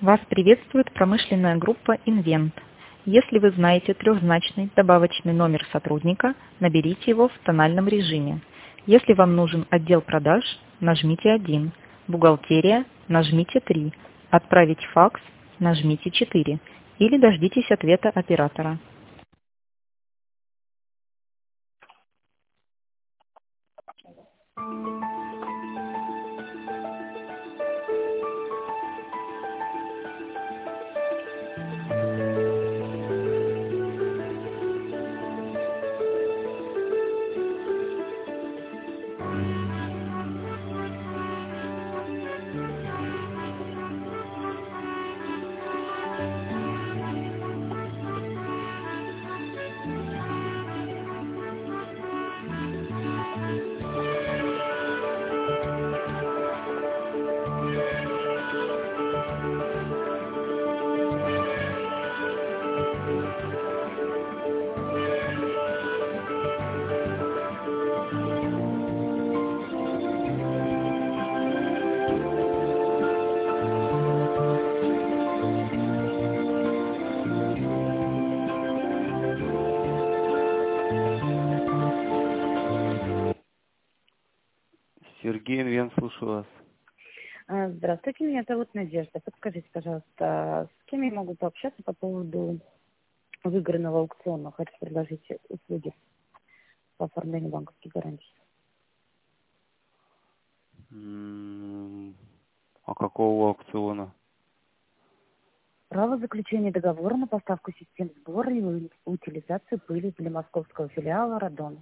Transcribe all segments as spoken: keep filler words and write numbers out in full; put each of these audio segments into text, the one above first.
Вас приветствует промышленная группа «Инвент». Если вы знаете трехзначный добавочный номер сотрудника, наберите его в тональном режиме. Если вам нужен отдел продаж, нажмите один. Бухгалтерия, нажмите три. Отправить факс, нажмите четыре. Или дождитесь ответа оператора. Сергей Инвент, слушаю вас. А, Здравствуйте, меня зовут Надежда. Подскажите, пожалуйста, с кем я могу пообщаться по поводу выигранного аукциона? Хочу предложить услуги по оформлению банковских гарантий. М, А какого аукциона? Право заключения договора на поставку систем сбора и утилизацию пыли для московского филиала «Радон».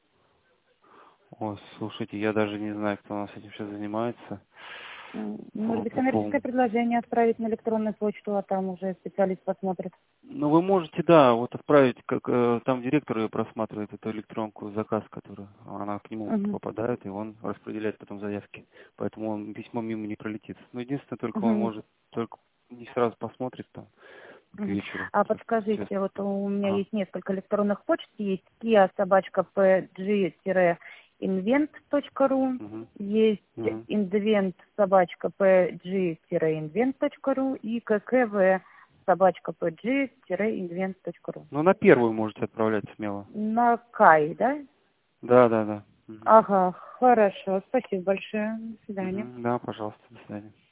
Ой, слушайте, я даже не знаю, кто у нас этим сейчас занимается. М, Может По, быть, по поводу- коммерческое предложение отправить на электронную почту, а там уже специалист посмотрит. Ну, вы можете, да, вот отправить, как э, там директор ее просматривает, эту электронку, заказ, который, она к нему Угу. попадает, и он распределяет потом заявки. Поэтому он письмо мимо не пролетит. Но единственное, только он Угу. может, только не сразу посмотрит там к Мгм. вечеру. А Просто сейчас. подскажите, вот у меня Ага. есть несколько электронных почт, есть kia собачка pg-invent точка ру, Угу. есть Угу. invent собачка pg-invent точка ру и kkv собачка pg-invent точка ру. Ну, на первую можете отправлять смело. На Кай, да? Да, да, да. Мгм. Ага, хорошо, спасибо большое, до свидания. Мгм. Да, пожалуйста, до свидания.